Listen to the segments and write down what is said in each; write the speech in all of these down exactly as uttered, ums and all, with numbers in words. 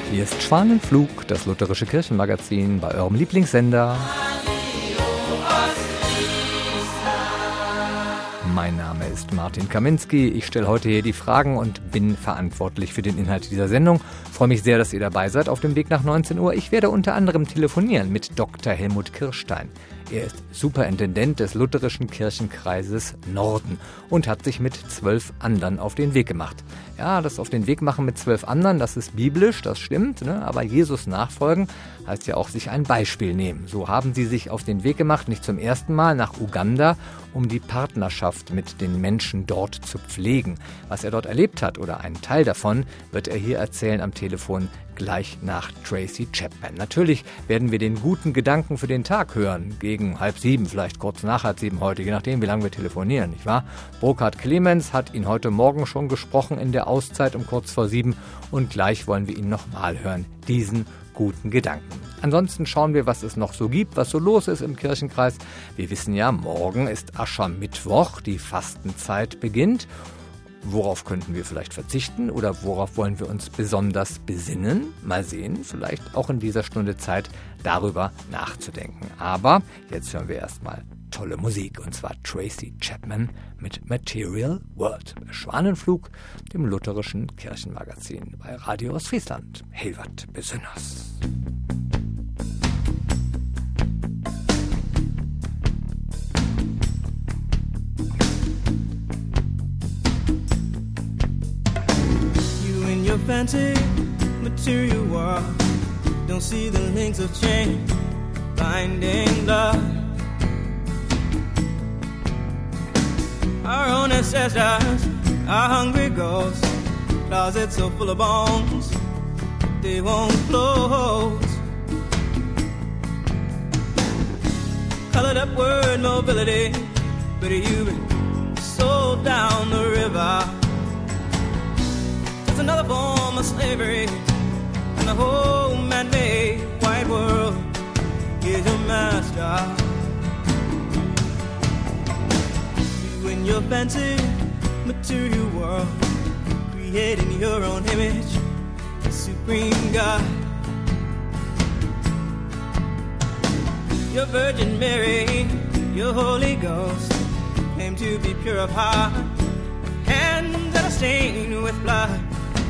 Hier ist Schwanenflug, das lutherische Kirchenmagazin bei eurem Lieblingssender. Mein Name ist Martin Kaminski. Ich stelle heute hier die Fragen und bin verantwortlich für den Inhalt dieser Sendung. Ich freue mich sehr, dass ihr dabei seid auf dem Weg nach neunzehn Uhr. Ich werde unter anderem telefonieren mit Doktor Helmut Kirstein. Er ist Superintendent des lutherischen Kirchenkreises Norden und hat sich mit zwölf anderen auf den Weg gemacht. Ja, das auf den Weg machen mit zwölf anderen, das ist biblisch, das stimmt, ne? Aber Jesus nachfolgen heißt ja auch sich ein Beispiel nehmen. So haben sie sich auf den Weg gemacht, nicht zum ersten Mal, nach Uganda, um die Partnerschaft mit den Menschen dort zu pflegen. Was er dort erlebt hat oder einen Teil davon, wird er hier erzählen am Telefon gleich nach Tracy Chapman. Natürlich werden wir den guten Gedanken für den Tag hören, gegen halb sieben, vielleicht kurz nach halb sieben heute, je nachdem, wie lange wir telefonieren, nicht wahr? Burkhard Clemens hat ihn heute Morgen schon gesprochen in der Auszeit um kurz vor sieben und gleich wollen wir ihn nochmal hören, diesen guten Gedanken. Ansonsten schauen wir, was es noch so gibt, was so los ist im Kirchenkreis. Wir wissen ja, morgen ist Aschermittwoch, die Fastenzeit beginnt. Worauf könnten wir vielleicht verzichten oder worauf wollen wir uns besonders besinnen? Mal sehen, vielleicht auch in dieser Stunde Zeit darüber nachzudenken. Aber jetzt hören wir erstmal tolle Musik, und zwar Tracy Chapman mit Material World. Schwanenflug, dem lutherischen Kirchenmagazin bei Radio Ostfriesland. Hilvert besonders. Your fancy material world, don't see the links of chain binding love. Our own ancestors are hungry ghosts, closets so full of bones they won't close. Colored up word mobility, but you've been sold down the river. Another form of slavery, and the whole man-made white world is your master. You and your fancy material world, creating your own image, the supreme God. Your Virgin Mary, your Holy Ghost, claim to be pure of heart, hands that are stained with blood.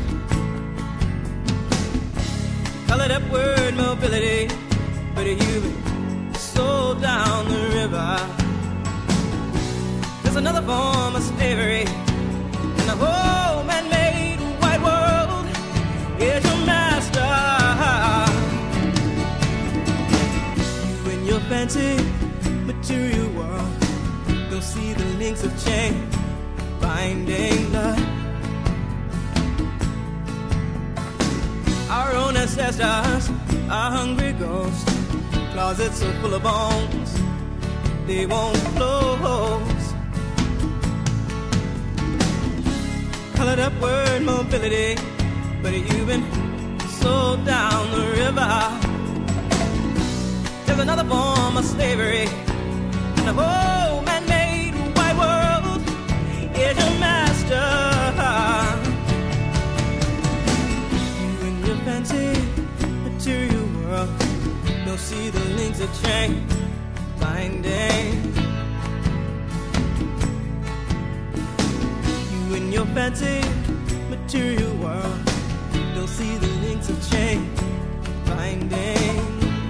Colored up word mobility, but you've been sold down the river. There's another form of slavery, and the whole man-made white world is your master. You and your fancy material world don't see the links of chain binding love. Our own ancestors are hungry ghosts, closets so full of bones they won't close. Colored up word mobility, but you've been sold down the river. There's another form of slavery, and the whole man-made white world is your master. Fancy material world, don't see the links of chain binding. You in your fancy material world, don't see the links of chain binding.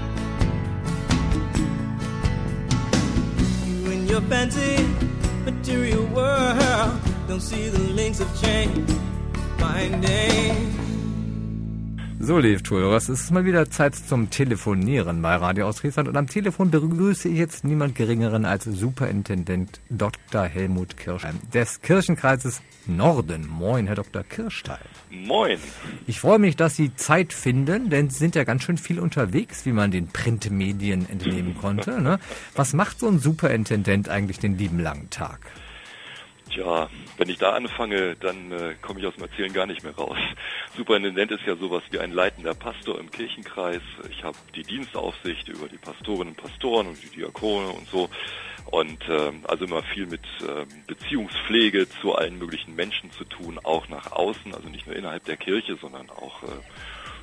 You in your fancy material world, don't see the links of chain binding. So, liebe Zuhörer, es ist mal wieder Zeit zum Telefonieren bei Radio Ostfriesland. Und am Telefon begrüße ich jetzt niemand Geringeren als Superintendent Doktor Helmut Kirstein des Kirchenkreises Norden. Moin, Herr Doktor Kirstein. Moin. Ich freue mich, dass Sie Zeit finden, denn Sie sind ja ganz schön viel unterwegs, wie man den Printmedien entnehmen konnte. Ne? Was macht so ein Superintendent eigentlich den lieben langen Tag? Tja, wenn ich da anfange, dann äh, komme ich aus dem Erzählen gar nicht mehr raus. Superintendent ist ja sowas wie ein leitender Pastor im Kirchenkreis. Ich habe die Dienstaufsicht über die Pastorinnen und Pastoren und die Diakone und so. Und äh, also immer viel mit äh, Beziehungspflege zu allen möglichen Menschen zu tun, auch nach außen, also nicht nur innerhalb der Kirche, sondern auch äh,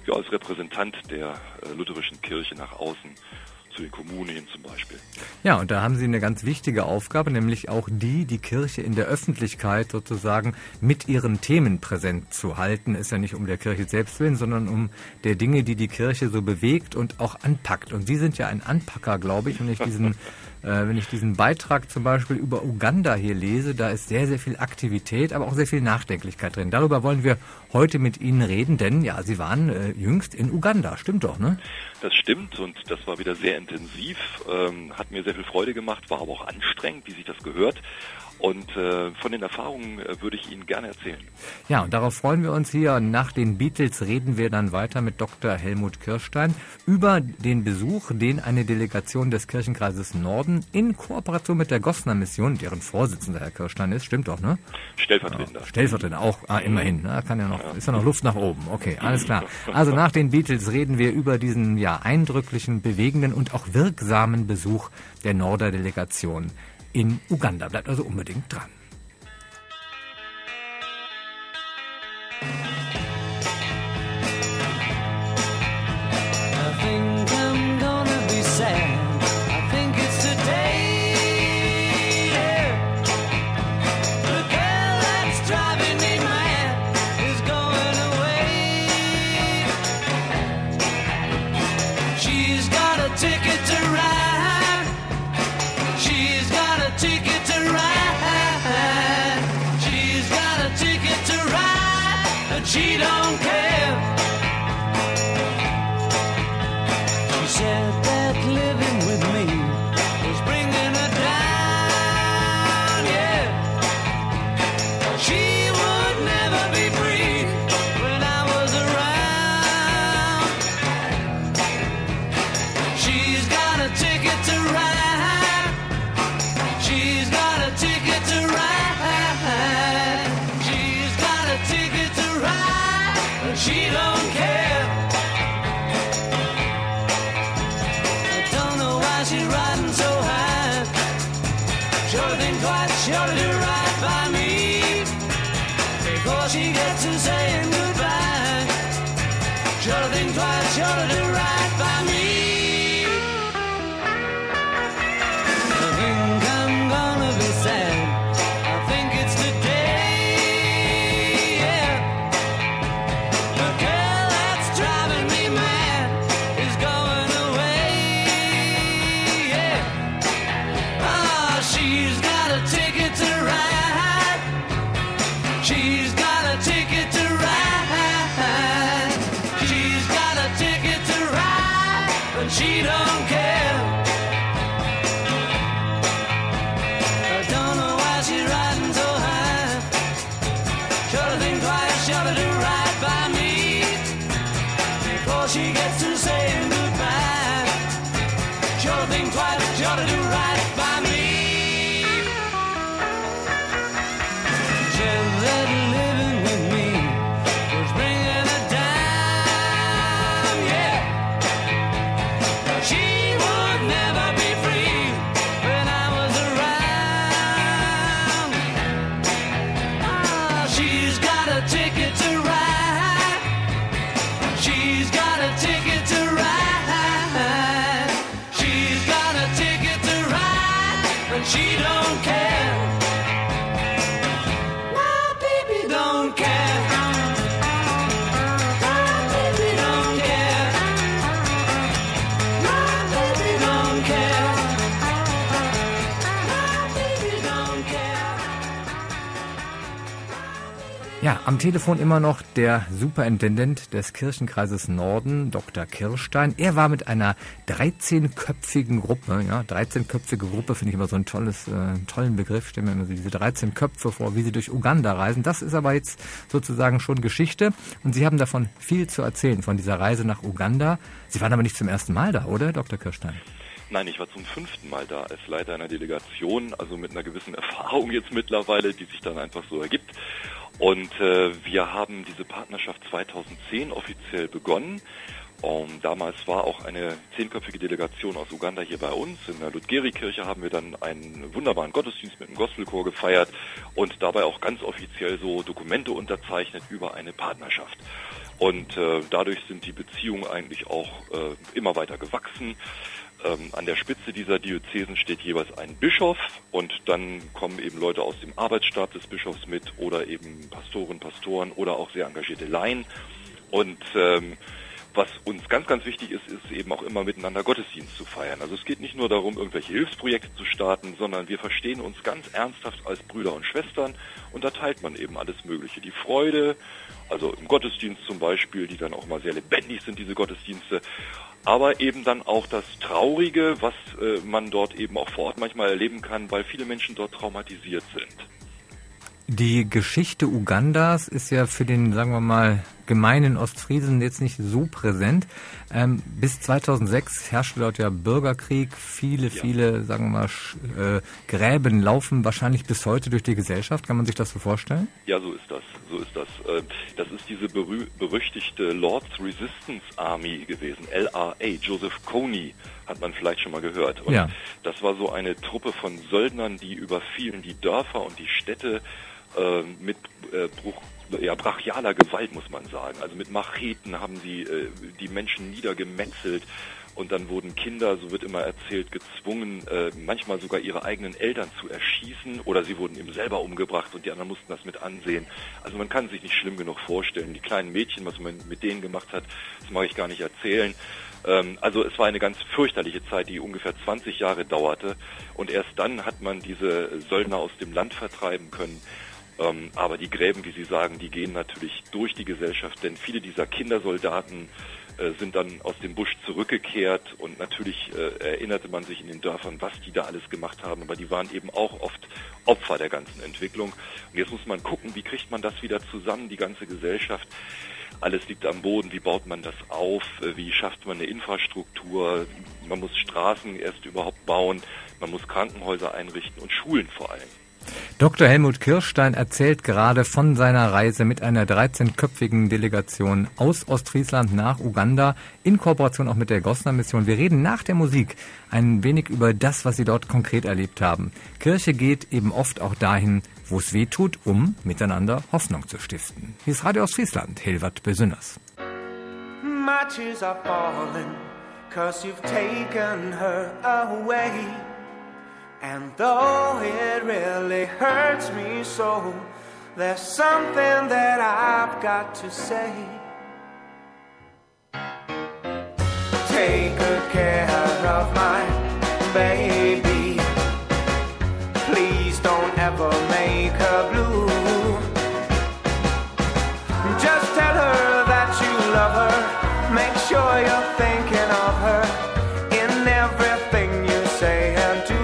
ja, als Repräsentant der äh, lutherischen Kirche nach außen, zu den Kommunen hin zum Beispiel. Ja, und da haben Sie eine ganz wichtige Aufgabe, nämlich auch die, die Kirche in der Öffentlichkeit sozusagen mit ihren Themen präsent zu halten. Ist ja nicht um der Kirche selbst willen, sondern um der Dinge, die die Kirche so bewegt und auch anpackt. Und Sie sind ja ein Anpacker, glaube ich, wenn ich diesen, äh, wenn ich diesen Beitrag zum Beispiel über Uganda hier lese, da ist sehr, sehr viel Aktivität, aber auch sehr viel Nachdenklichkeit drin. Darüber wollen wir heute mit Ihnen reden, denn ja, Sie waren äh, jüngst in Uganda, stimmt doch, ne? Das stimmt und das war wieder sehr intensiv, ähm, hat mir sehr viel Freude gemacht, war aber auch anstrengend, wie sich das gehört. Und äh, von den Erfahrungen äh, würde ich Ihnen gerne erzählen. Ja, und darauf freuen wir uns hier. Nach den Beatles reden wir dann weiter mit Doktor Helmut Kirstein über den Besuch, den eine Delegation des Kirchenkreises Norden in Kooperation mit der Gosner-Mission, deren Vorsitzender Herr Kirstein ist, stimmt doch, ne? Stellvertretender. Ja, Stellvertretender, auch ah, immerhin. Ne? Kann ja noch, ja. Ist ja noch Luft nach oben. Okay, alles klar. Also nach den Beatles reden wir über diesen ja eindrücklichen, bewegenden und auch wirksamen Besuch der Norder Delegation in Uganda. Bleibt also unbedingt dran. I think I'm gonna be sad. I think it's today. Yeah. The girl that's driving me mad is going away. She's got a ticket to ride. She's got a ticket to ride. She's got a ticket to ride, but she don't care. She said that living with me was bringing her down, yeah. She would never be free when I was around. She's got a ticket to ride. She's got a ticket to ride. She's got a ticket to ride, but she don't care. I don't know why she's riding so high. Sure think twice, sure to do right by me before she gets to saying goodbye. Sure think twice, sure to do right by me. I think I'm gonna be sad. I think it's today, yeah. The girl that's driving me mad is going away, yeah. Ah, she's got a ticket to ride. She's got a ticket to ride. She's got a ticket to ride, but she don't care. I don't know why she's riding so high. Sure to think twice, sure to do right by me before she gets to saying goodbye. Sure to think twice, sure to do right by me. Said that living with me was bringing her down, yeah. She would never be free when I was around. Ah, she's got a ticket to ride. She's got a ticket to ride. She's got a ticket to ride, but she don't care. My baby don't care. My baby don't care. My baby don't care. My baby don't care. Ja, am Telefon immer noch der Superintendent des Kirchenkreises Norden, Doktor Kirstein. Er war mit einer dreizehnköpfigen Gruppe, ja, dreizehnköpfige Gruppe finde ich immer so ein tolles, äh, tollen Begriff. Stellen wir immer so diese dreizehn Köpfe vor, wie sie durch Uganda reisen. Das ist aber jetzt sozusagen schon Geschichte und Sie haben davon viel zu erzählen, von dieser Reise nach Uganda. Sie waren aber nicht zum ersten Mal da, oder, Doktor Kirstein? Nein, ich war zum fünften Mal da als Leiter einer Delegation, also mit einer gewissen Erfahrung jetzt mittlerweile, die sich dann einfach so ergibt. Und äh, wir haben diese Partnerschaft zweitausendzehn offiziell begonnen. Um, damals war auch eine zehnköpfige Delegation aus Uganda hier bei uns. In der Ludgeri-Kirche haben wir dann einen wunderbaren Gottesdienst mit einem Gospelchor gefeiert und dabei auch ganz offiziell so Dokumente unterzeichnet über eine Partnerschaft. Und äh, dadurch sind die Beziehungen eigentlich auch äh, immer weiter gewachsen. Ähm, an der Spitze dieser Diözesen steht jeweils ein Bischof und dann kommen eben Leute aus dem Arbeitsstab des Bischofs mit oder eben Pastoren, Pastoren oder auch sehr engagierte Laien. Und ähm, was uns ganz, ganz wichtig ist, ist eben auch immer miteinander Gottesdienst zu feiern. Also es geht nicht nur darum, irgendwelche Hilfsprojekte zu starten, sondern wir verstehen uns ganz ernsthaft als Brüder und Schwestern und da teilt man eben alles Mögliche. Die Freude, also im Gottesdienst zum Beispiel, die dann auch mal sehr lebendig sind, diese Gottesdienste, aber eben dann auch das Traurige, was äh, man dort eben auch vor Ort manchmal erleben kann, weil viele Menschen dort traumatisiert sind. Die Geschichte Ugandas ist ja für den, sagen wir mal, gemeinen Ostfriesen jetzt nicht so präsent. Ähm, bis zweitausendsechs herrschte dort ja Bürgerkrieg. Viele, ja. viele, sagen wir mal, Sch- äh, Gräben laufen wahrscheinlich bis heute durch die Gesellschaft. Kann man sich das so vorstellen? Ja, so ist das. So ist das. Äh, das ist diese berü- berüchtigte Lord's Resistance Army gewesen, L R A. Joseph Kony hat man vielleicht schon mal gehört. Und ja. das war so eine Truppe von Söldnern, die überfielen die Dörfer und die Städte äh, mit äh, Bruch Ja, brachialer Gewalt, muss man sagen. Also mit Macheten haben sie äh, die Menschen niedergemetzelt und dann wurden Kinder, so wird immer erzählt, gezwungen, äh, manchmal sogar ihre eigenen Eltern zu erschießen oder sie wurden eben selber umgebracht und die anderen mussten das mit ansehen. Also man kann sich nicht schlimm genug vorstellen. Die kleinen Mädchen, was man mit denen gemacht hat, das mag ich gar nicht erzählen. Ähm, also es war eine ganz fürchterliche Zeit, die ungefähr zwanzig Jahre dauerte und erst dann hat man diese Söldner aus dem Land vertreiben können. Ähm, aber die Gräben, wie Sie sagen, die gehen natürlich durch die Gesellschaft, denn viele dieser Kindersoldaten äh, sind dann aus dem Busch zurückgekehrt und natürlich äh, erinnerte man sich in den Dörfern, was die da alles gemacht haben, aber die waren eben auch oft Opfer der ganzen Entwicklung. Und jetzt muss man gucken, wie kriegt man das wieder zusammen, die ganze Gesellschaft. Alles liegt am Boden, wie baut man das auf, wie schafft man eine Infrastruktur, man muss Straßen erst überhaupt bauen, man muss Krankenhäuser einrichten und Schulen vor allem. Doktor Helmut Kirstein erzählt gerade von seiner Reise mit einer dreizehnköpfigen Delegation aus Ostfriesland nach Uganda in Kooperation auch mit der Goslar-Mission. Wir reden nach der Musik ein wenig über das, was Sie dort konkret erlebt haben. Kirche geht eben oft auch dahin, wo es weh tut, um miteinander Hoffnung zu stiften. Hier ist Radio Ostfriesland, Hilvert Besünners. My tears are falling, 'cause you've taken her away. And though it really hurts me so, there's something that I've got to say. Take good care of my baby. Please don't ever make her blue. Just tell her that you love her. Make sure you're thinking of her in everything you say and do.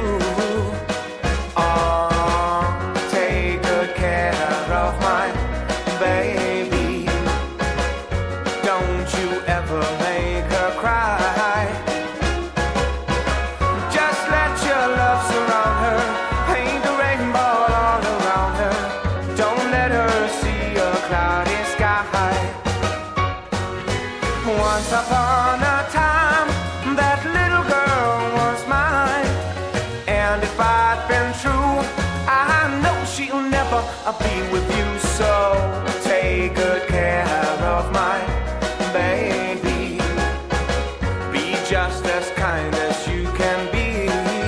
Upon a time, that little girl was mine. And if I'd been true, I know she'll never be with you. So take good care of my baby. Be just as kind as you can be.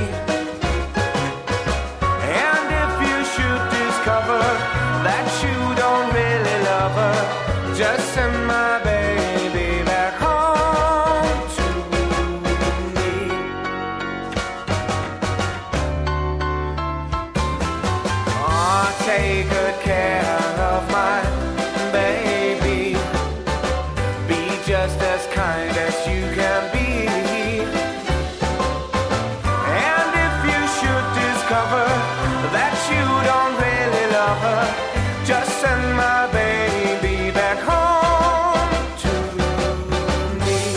And if you should discover that you don't really love her, just send my baby back home. Take good care of my baby. Be just as kind as you can be. And if you should discover that you don't really love her, just send my baby back home to me.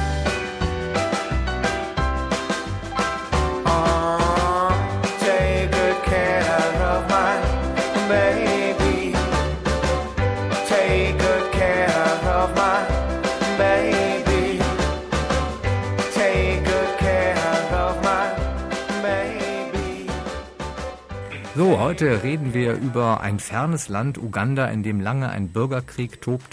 Oh, take good care of my baby, take good care of my baby, take good care of my baby. So, heute reden wir über ein fernes Land, Uganda, in dem lange ein Bürgerkrieg tobte.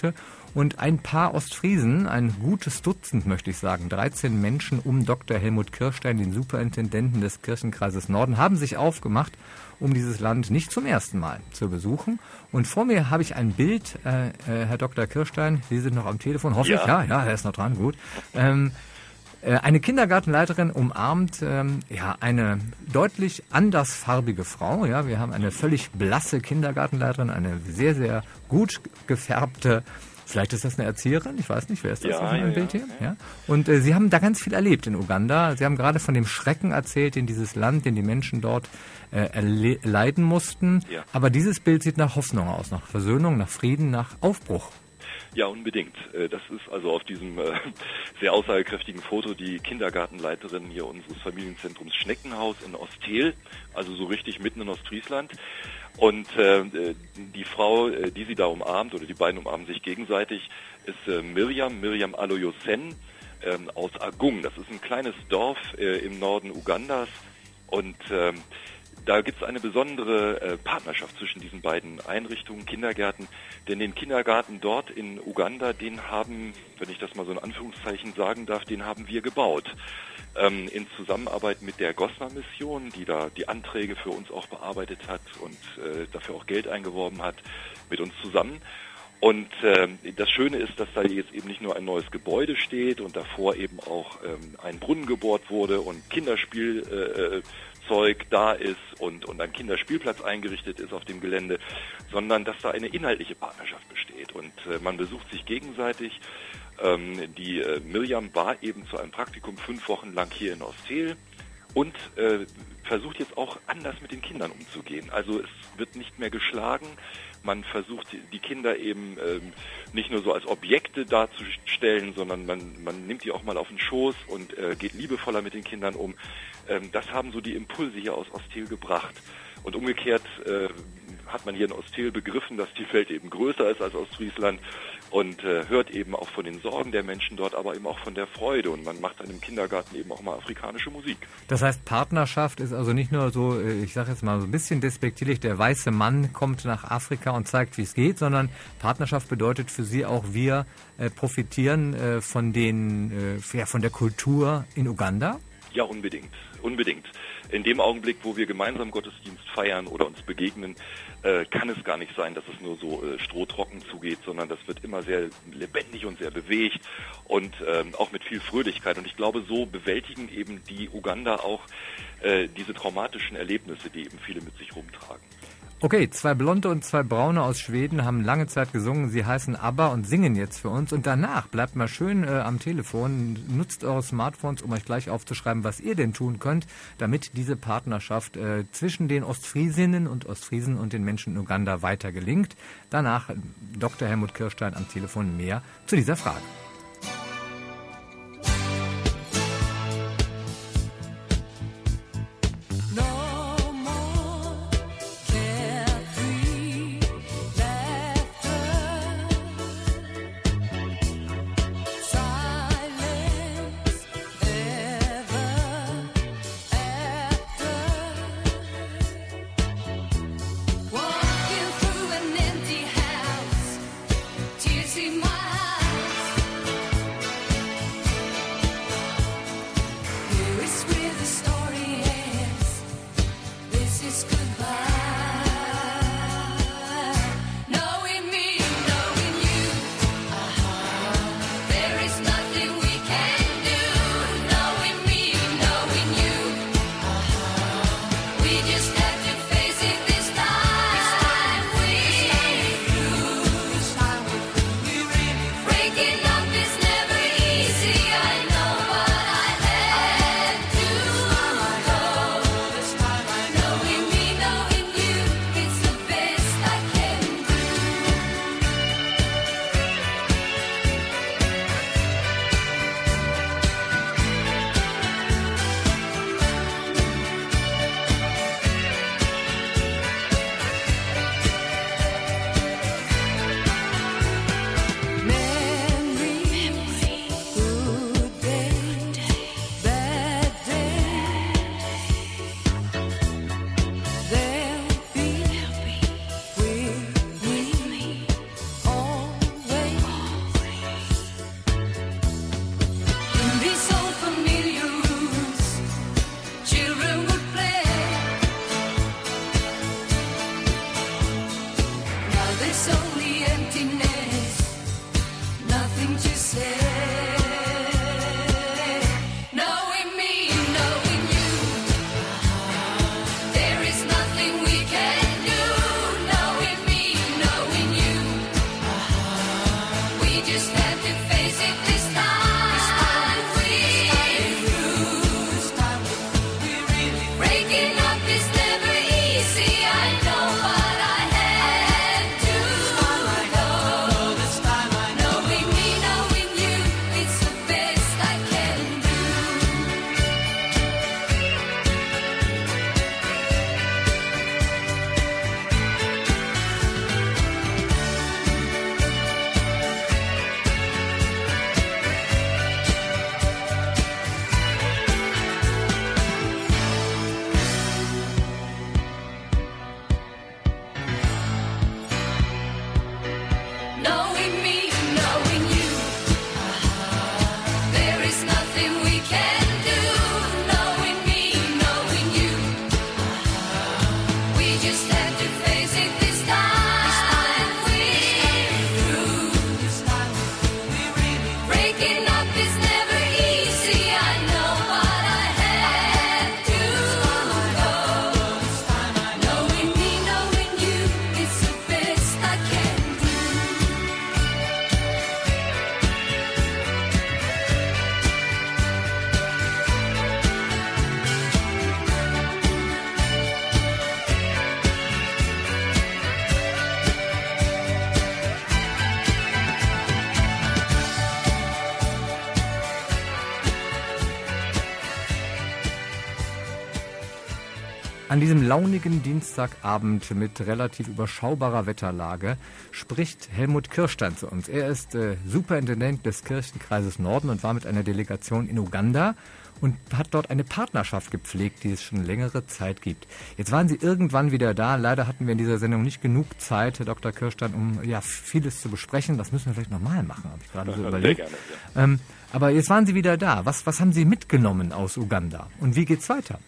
Und ein paar Ostfriesen, ein gutes Dutzend möchte ich sagen, dreizehn Menschen um Doktor Helmut Kirstein, den Superintendenten des Kirchenkreises Norden, haben sich aufgemacht, um dieses Land nicht zum ersten Mal zu besuchen. Und vor mir habe ich ein Bild, äh, äh, Herr Doktor Kirstein, Sie sind noch am Telefon, hoffe Ja. ich. Ja, ja, er ist noch dran, gut. Ähm, äh, eine Kindergartenleiterin umarmt ähm, ja, eine deutlich andersfarbige Frau. Ja, wir haben eine völlig blasse Kindergartenleiterin, eine sehr, sehr gut gefärbte. Vielleicht ist das eine Erzieherin, ich weiß nicht, wer ist das Ja, auf dem ja, Bild ja. hier? Ja. Und äh, Sie haben da ganz viel erlebt in Uganda. Sie haben gerade von dem Schrecken erzählt, den dieses Land, den die Menschen dort äh, erleiden mussten. Ja. Aber dieses Bild sieht nach Hoffnung aus, nach Versöhnung, nach Frieden, nach Aufbruch. Ja, unbedingt. Äh, Das ist also auf diesem äh, sehr aussagekräftigen Foto die Kindergartenleiterin hier unseres Familienzentrums Schneckenhaus in Ostel, also so richtig mitten in Ostfriesland. Und äh, die Frau, äh, die sie da umarmt, oder die beiden umarmen sich gegenseitig, ist äh, Miriam, Miriam Aloyosen äh, aus Agung. Das ist ein kleines Dorf äh, im Norden Ugandas. Und ähm, da gibt es eine besondere äh, Partnerschaft zwischen diesen beiden Einrichtungen, Kindergärten. Denn den Kindergarten dort in Uganda, den haben, wenn ich das mal so in Anführungszeichen sagen darf, den haben wir gebaut. Ähm, in Zusammenarbeit mit der Gosma-Mission, die da die Anträge für uns auch bearbeitet hat und äh, dafür auch Geld eingeworben hat, mit uns zusammen. Und ähm, das Schöne ist, dass da jetzt eben nicht nur ein neues Gebäude steht und davor eben auch ähm, ein Brunnen gebohrt wurde und Kinderspielzeug äh, da ist und, und ein Kinderspielplatz eingerichtet ist auf dem Gelände, sondern dass da eine inhaltliche Partnerschaft besteht und äh, man besucht sich gegenseitig. Ähm, die äh, Miriam war eben zu einem Praktikum fünf Wochen lang hier in Ostel und äh, versucht jetzt auch anders mit den Kindern umzugehen. Also es wird nicht mehr geschlagen. Man versucht die Kinder eben ähm, nicht nur so als Objekte darzustellen, sondern man, man nimmt die auch mal auf den Schoß und äh, geht liebevoller mit den Kindern um. Ähm, das haben so die Impulse hier aus Ostel gebracht. Und umgekehrt äh, hat man hier in Ostel begriffen, dass die Welt eben größer ist als Ostfriesland und äh, hört eben auch von den Sorgen der Menschen dort, aber eben auch von der Freude. Und man macht dann im Kindergarten eben auch mal afrikanische Musik. Das heißt, Partnerschaft ist also nicht nur so, ich sage jetzt mal so ein bisschen despektierlich, der weiße Mann kommt nach Afrika und zeigt, wie es geht, sondern Partnerschaft bedeutet für Sie auch, wir äh, profitieren äh, von, den, äh, ja, von der Kultur in Uganda? Ja, unbedingt, unbedingt. In dem Augenblick, wo wir gemeinsam Gottesdienst feiern oder uns begegnen, äh, kann es gar nicht sein, dass es nur so äh, strohtrocken zugeht, sondern das wird immer sehr lebendig und sehr bewegt und ähm, auch mit viel Fröhlichkeit. Und ich glaube, so bewältigen eben die Uganda auch äh, diese traumatischen Erlebnisse, die eben viele mit sich rumtragen. Okay, zwei Blonde und zwei Braune aus Schweden haben lange Zeit gesungen. Sie heißen ABBA und singen jetzt für uns. Und danach bleibt mal schön äh, am Telefon. Nutzt eure Smartphones, um euch gleich aufzuschreiben, was ihr denn tun könnt, damit diese Partnerschaft äh, zwischen den Ostfriesinnen und Ostfriesen und den Menschen in Uganda weiter gelingt. Danach Doktor Helmut Kirstein am Telefon mehr zu dieser Frage. Walking through an empty house, tears in my eyes. nothing to say. Knowing me, knowing you, there is nothing we can do. Knowing me, knowing you, we just have to face it this time. Breaking up is never easy, I know, but I had to go. This time I know. Knowing me, knowing you, it's the best I can do. Knowing me, knowing you, there is nothing we can do. Knowing me, knowing you, we just have to face it this time. We're through. Breaking up is never easy, I know, but I had to go. Knowing me, knowing you, it's the best I can do. An diesem launigen Dienstagabend mit relativ überschaubarer Wetterlage spricht Helmut Kirstein zu uns. Er ist äh, Superintendent des Kirchenkreises Norden und war mit einer Delegation in Uganda und hat dort eine Partnerschaft gepflegt, die es schon längere Zeit gibt. Jetzt waren Sie irgendwann wieder da. Leider hatten wir in dieser Sendung nicht genug Zeit, Herr Doktor Kirstein, um ja vieles zu besprechen. Das müssen wir vielleicht nochmal machen, habe ich gerade so überlegt. Sehr gerne, ja. Ähm, aber jetzt waren Sie wieder da. Was, was haben Sie mitgenommen aus Uganda und wie geht's weiter?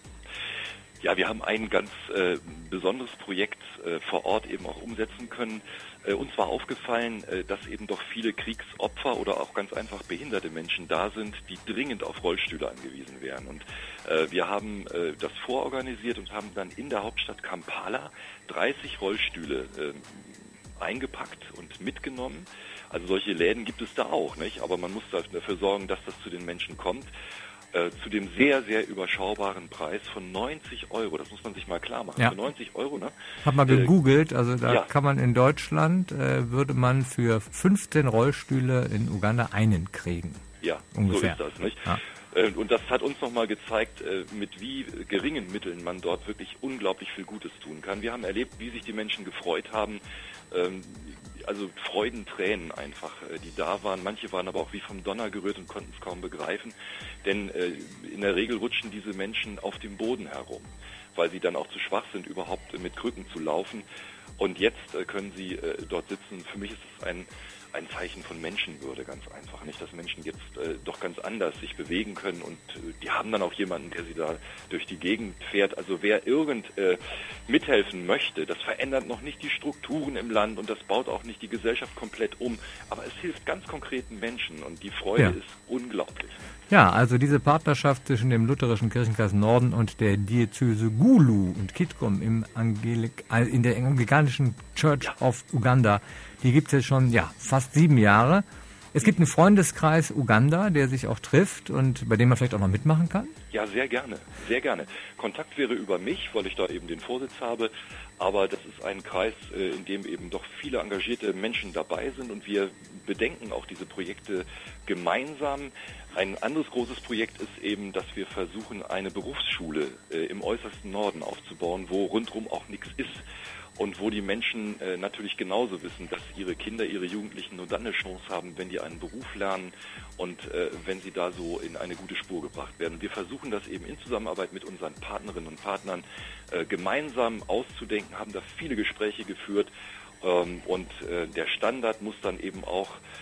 Ja, wir haben ein ganz äh, besonderes Projekt äh, vor Ort eben auch umsetzen können. Äh, uns war aufgefallen, äh, dass eben doch viele Kriegsopfer oder auch ganz einfach behinderte Menschen da sind, die dringend auf Rollstühle angewiesen wären. Und äh, wir haben äh, das vororganisiert und haben dann in der Hauptstadt Kampala dreißig Rollstühle äh, eingepackt und mitgenommen. Also solche Läden gibt es da auch, nicht? Aber man muss dafür sorgen, dass das zu den Menschen kommt. Äh, zu dem sehr, sehr überschaubaren Preis von neunzig Euro. Das muss man sich mal klar machen. Ja. Für neunzig Euro, ne? Hab mal gegoogelt, also da ja. kann man in Deutschland, äh, würde man für fünfzehn Rollstühle in Uganda einen kriegen. Ja, ungefähr. So ist das, nicht? Ja. Äh, Und das hat uns nochmal gezeigt, äh, mit wie geringen Mitteln man dort wirklich unglaublich viel Gutes tun kann. Wir haben erlebt, wie sich die Menschen gefreut haben, ähm, also Freudentränen einfach, äh, die da waren. Manche waren aber auch wie vom Donner gerührt und konnten es kaum begreifen, denn äh, in der Regel rutschen diese Menschen auf dem Boden herum, weil sie dann auch zu schwach sind, überhaupt äh, mit Krücken zu laufen. Und jetzt äh, können sie äh, dort sitzen. Für mich ist es ein ein Zeichen von Menschenwürde, ganz einfach. Nicht, dass Menschen jetzt äh, doch ganz anders sich bewegen können und äh, die haben dann auch jemanden, der sie da durch die Gegend fährt. Also wer irgend äh, mithelfen möchte, das verändert noch nicht die Strukturen im Land und das baut auch nicht die Gesellschaft komplett um, aber es hilft ganz konkreten Menschen und die Freude Ja. ist unglaublich. Ja, also diese Partnerschaft zwischen dem lutherischen Kirchenkreis Norden und der Diözese Gulu und Kitgum im Angelik, äh, in der anglikanischen Church Ja. of Uganda, die gibt es jetzt schon ja, fast sieben Jahre. Es gibt einen Freundeskreis Uganda, der sich auch trifft und bei dem man vielleicht auch noch mitmachen kann. Ja, sehr gerne, sehr gerne. Kontakt wäre über mich, weil ich da eben den Vorsitz habe, aber das ist ein Kreis, äh, in dem eben doch viele engagierte Menschen dabei sind und wir bedenken auch diese Projekte gemeinsam. Ein anderes großes Projekt ist eben, dass wir versuchen, eine Berufsschule äh, im äußersten Norden aufzubauen, wo rundherum auch nichts ist. Und wo die Menschen äh, natürlich genauso wissen, dass ihre Kinder, ihre Jugendlichen nur dann eine Chance haben, wenn die einen Beruf lernen und äh, wenn sie da so in eine gute Spur gebracht werden. Wir versuchen das eben in Zusammenarbeit mit unseren Partnerinnen und Partnern äh, gemeinsam auszudenken, haben da viele Gespräche geführt ähm, und äh, der Standard muss dann eben auch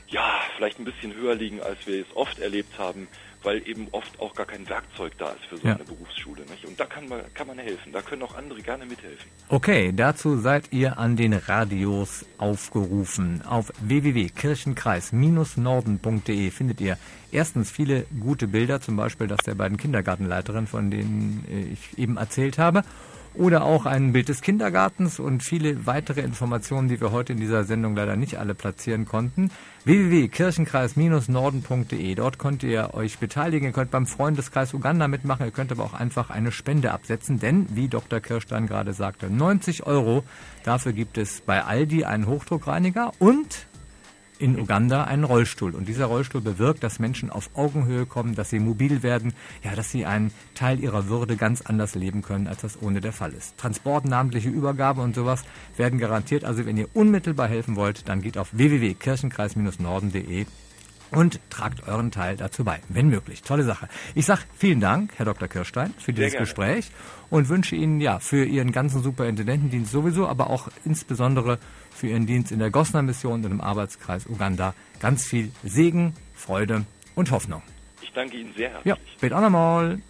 ja, vielleicht ein bisschen höher liegen, als wir es oft erlebt haben, weil eben oft auch gar kein Werkzeug da ist für so Ja. eine Berufsschule. Nicht? Und da kann man, kann man helfen. Da können auch andere gerne mithelfen. Okay, dazu seid ihr an den Radios aufgerufen. Auf w w w punkt kirchenkreis norden punkt de findet ihr erstens viele gute Bilder, zum Beispiel das der beiden Kindergartenleiterinnen, von denen äh, ich eben erzählt habe. Oder auch ein Bild des Kindergartens und viele weitere Informationen, die wir heute in dieser Sendung leider nicht alle platzieren konnten. w w w punkt kirchenkreis norden punkt de. Dort könnt ihr euch beteiligen. Ihr könnt beim Freundeskreis Uganda mitmachen. Ihr könnt aber auch einfach eine Spende absetzen. Denn, wie Doktor Kirstein gerade sagte, neunzig Euro. Dafür gibt es bei Aldi einen Hochdruckreiniger und in Uganda einen Rollstuhl. Und dieser Rollstuhl bewirkt, dass Menschen auf Augenhöhe kommen, dass sie mobil werden, ja, dass sie einen Teil ihrer Würde ganz anders leben können, als das ohne der Fall ist. Transport, namentliche Übergabe und sowas werden garantiert. Also wenn ihr unmittelbar helfen wollt, dann geht auf w w w punkt kirchenkreis norden punkt de und tragt euren Teil dazu bei, wenn möglich. Tolle Sache. Ich sage vielen Dank, Herr Doktor Kirstein, für dieses gerne. Gespräch und wünsche Ihnen ja für Ihren ganzen Superintendentendienst sowieso, aber auch insbesondere für Ihren Dienst in der Gosner-Mission und im Arbeitskreis Uganda ganz viel Segen, Freude und Hoffnung. Ich danke Ihnen sehr herzlich. Ja, bis auch nochmal.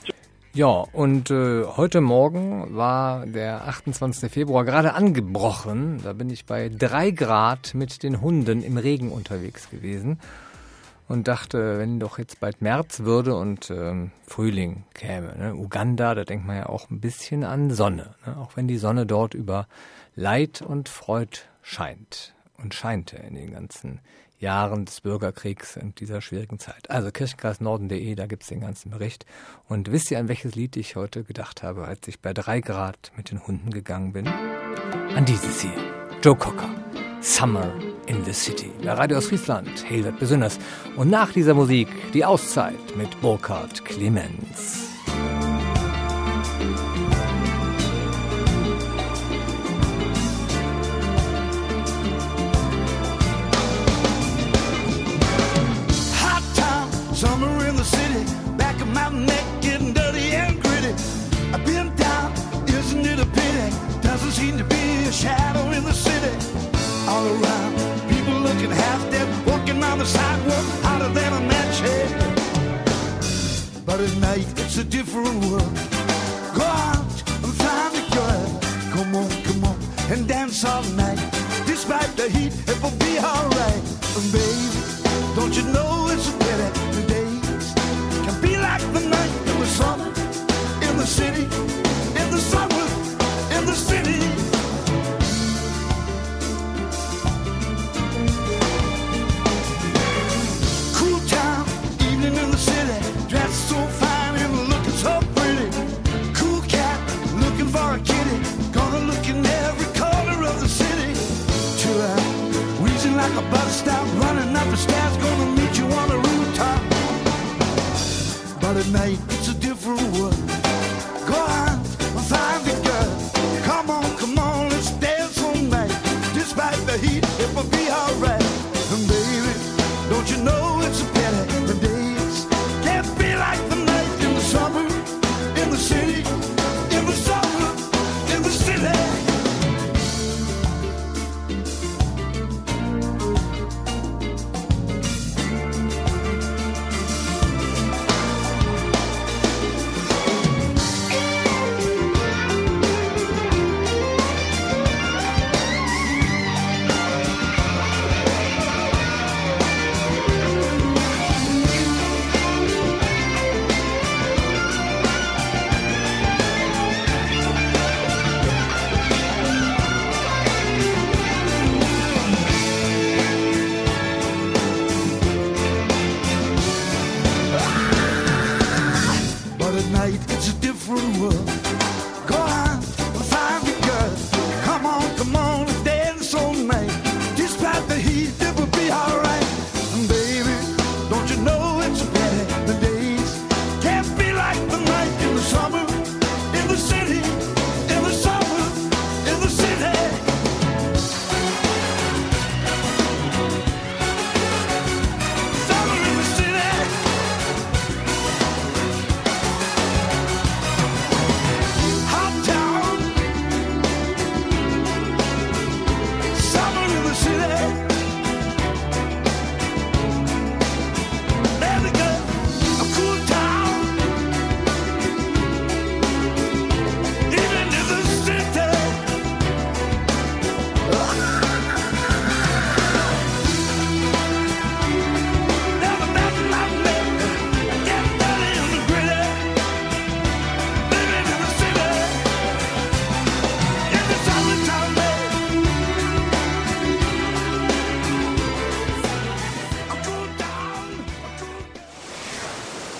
Ja, und äh, heute Morgen war der achtundzwanzigster Februar gerade angebrochen. Da bin ich bei drei Grad mit den Hunden im Regen unterwegs gewesen und dachte, wenn doch jetzt bald März würde und ähm, Frühling käme, ne? Uganda, da denkt man ja auch ein bisschen an Sonne, ne? Auch wenn die Sonne dort über Leid und Freud scheint und scheinte in den ganzen Jahren des Bürgerkriegs und dieser schwierigen Zeit. Also kirchenkreis norden punkt de, da gibt's den ganzen Bericht. Und wisst ihr, an welches Lied ich heute gedacht habe, als ich bei drei Grad mit den Hunden gegangen bin? An dieses hier. Joe Cocker. Summer in the City. Der Radio aus Friesland. Hey, wird besonders. Und nach dieser Musik die Auszeit mit Burkhard Clemens. Hot town, summer in the city, back of my neck getting dirty and gritty. I've been down, isn't it a pity? Doesn't seem to be a shadow in the city. All around, people looking half dead, walking on the sidewalk, hotter than a match head. But at night, it's a different world. Go out and find a girl. Come on, come on, and dance all night. Despite the heat, it will be alright. And baby, don't you know it's a pity the days can be like the night in the summer, in the city, in the summer, in the city. Cool town, evening in the city, dressed so fine and looking so pretty. Cool cat, looking for a kitty, gonna look in every corner of the city. Chill out, wheezing like a bus stop, running up the stairs, gonna meet you on the rooftop. But at night, it's a different world. Go on, find a girl. Come on, come on, let's dance all night. Despite the heat, it will be alright. And baby, don't you know it's a pity the days can't be like the night in the summer, in the city, in the summer, in the city. But at night it's a different world. Go on and find a girl. Come on, come on and dance all night. Despite the heat, it will be alright. And baby, don't you know it's a pity the days can't be like the night in the summer, in the city, in the summer, in the city. Summer in the city. Hot town, summer in the city.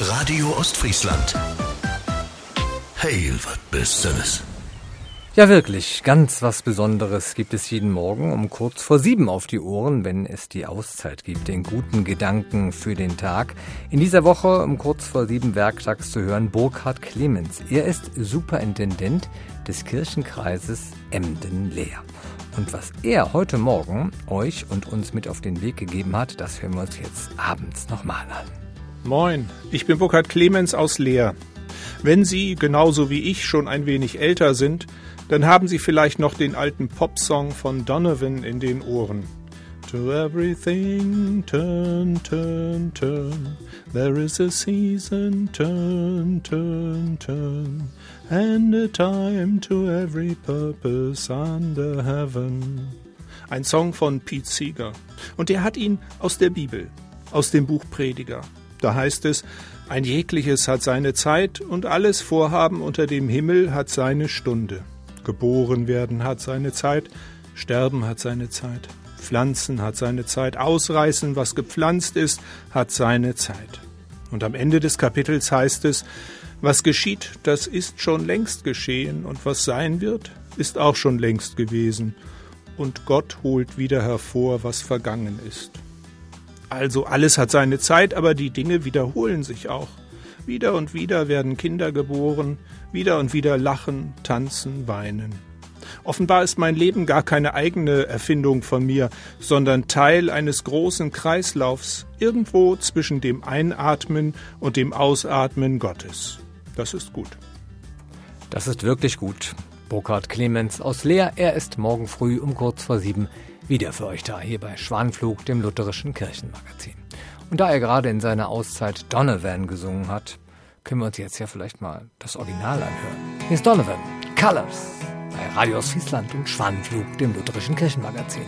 Radio Ostfriesland. Heil, wat Besonderes. Ja, wirklich, ganz was Besonderes gibt es jeden Morgen um kurz vor sieben auf die Ohren, wenn es die Auszeit gibt, den guten Gedanken für den Tag. In dieser Woche um kurz vor sieben werktags zu hören Burkhard Clemens. Er ist Superintendent des Kirchenkreises Emden-Leer. Und was er heute Morgen euch und uns mit auf den Weg gegeben hat, das hören wir uns jetzt abends nochmal an. Moin, ich bin Burkhard Clemens aus Leer. Wenn Sie, genauso wie ich, schon ein wenig älter sind, dann haben Sie vielleicht noch den alten Popsong von Donovan in den Ohren. To everything, turn, turn, turn. There is a season, turn, turn, turn. And a time to every purpose under heaven. Ein Song von Pete Seeger. Und der hat ihn aus der Bibel, aus dem Buch Prediger. Da heißt es, ein jegliches hat seine Zeit und alles Vorhaben unter dem Himmel hat seine Stunde. Geboren werden hat seine Zeit, sterben hat seine Zeit, pflanzen hat seine Zeit, ausreißen, was gepflanzt ist, hat seine Zeit. Und am Ende des Kapitels heißt es, was geschieht, das ist schon längst geschehen und was sein wird, ist auch schon längst gewesen. Und Gott holt wieder hervor, was vergangen ist. Also alles hat seine Zeit, aber die Dinge wiederholen sich auch. Wieder und wieder werden Kinder geboren, wieder und wieder lachen, tanzen, weinen. Offenbar ist mein Leben gar keine eigene Erfindung von mir, sondern Teil eines großen Kreislaufs, irgendwo zwischen dem Einatmen und dem Ausatmen Gottes. Das ist gut. Das ist wirklich gut. Burkhard Clemens aus Leer, er ist morgen früh um kurz vor sieben wieder für euch da, hier bei Schwanflug, dem lutherischen Kirchenmagazin. Und da er gerade in seiner Auszeit Donovan gesungen hat, können wir uns jetzt ja vielleicht mal das Original anhören. Hier ist Donovan, Colors, bei Radio Ostfriesland und Schwanflug, dem lutherischen Kirchenmagazin.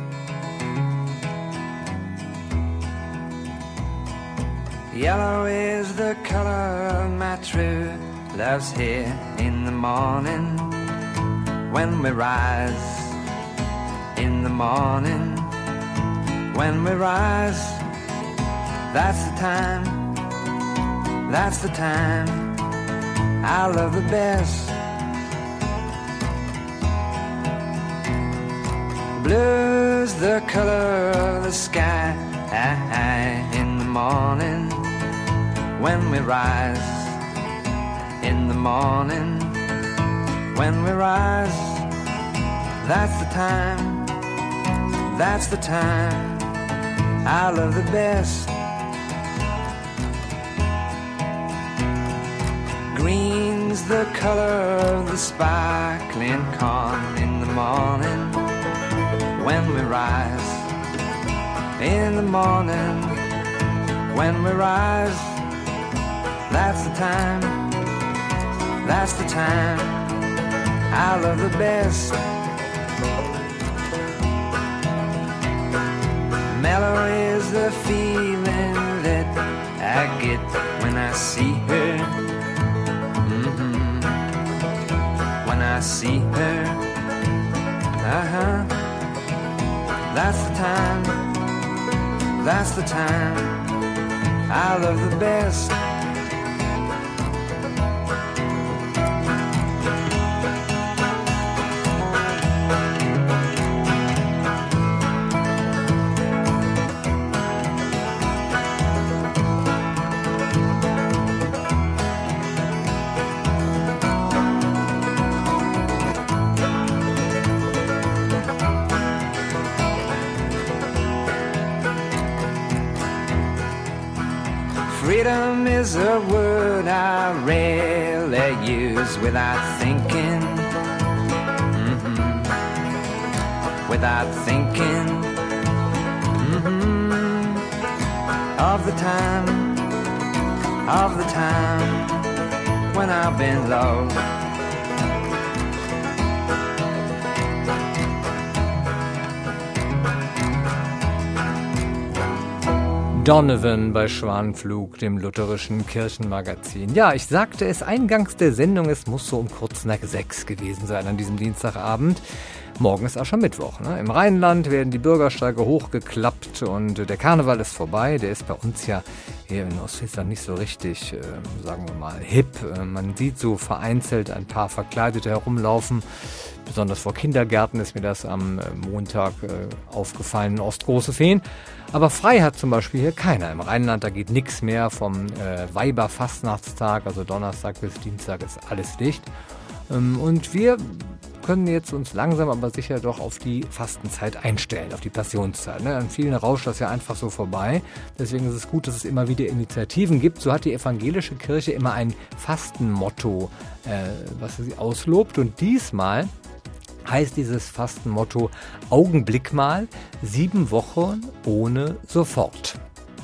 Yellow is the color of my true love's here in the morning when we rise. In the morning when we rise, that's the time, that's the time I love the best. Blue's the color of the sky in the morning when we rise. In the morning when we rise, that's the time, that's the time I love the best. Green's the color of the sparkling corn in the morning when we rise. In the morning when we rise, that's the time, that's the time I love the best. Mellow is the feeling that I get when I see her. Mm-hmm. When I see her, uh-huh. That's the time, that's the time I love the best. Freedom is a word I rarely use without thinking, mm-hmm. Without thinking, mm-hmm. Of the time, of the time when I've been low. Donovan bei Schwanflug, dem lutherischen Kirchenmagazin. Ja, ich sagte es eingangs der Sendung, es muss so um kurz nach sechs gewesen sein an diesem Dienstagabend. Morgen ist Aschermittwoch. Ne? Im Rheinland werden die Bürgersteige hochgeklappt und der Karneval ist vorbei. Der ist bei uns ja hier in Ostfriesland nicht so richtig, äh, sagen wir mal, hip. Äh, man sieht so vereinzelt ein paar Verkleidete herumlaufen. Besonders vor Kindergärten ist mir das am äh, Montag äh, aufgefallen, Ostgroße Feen. Aber frei hat zum Beispiel hier keiner. Im Rheinland, da geht nichts mehr vom äh, Weiberfastnachtstag, also Donnerstag bis Dienstag ist alles dicht. Ähm, und wir können jetzt uns langsam aber sicher doch auf die Fastenzeit einstellen, auf die Passionszeit. Ne? An vielen rauscht das ja einfach so vorbei. Deswegen ist es gut, dass es immer wieder Initiativen gibt. So hat die evangelische Kirche immer ein Fastenmotto, äh, was sie auslobt. Und diesmal heißt dieses Fastenmotto Augenblick mal, sieben Wochen ohne sofort.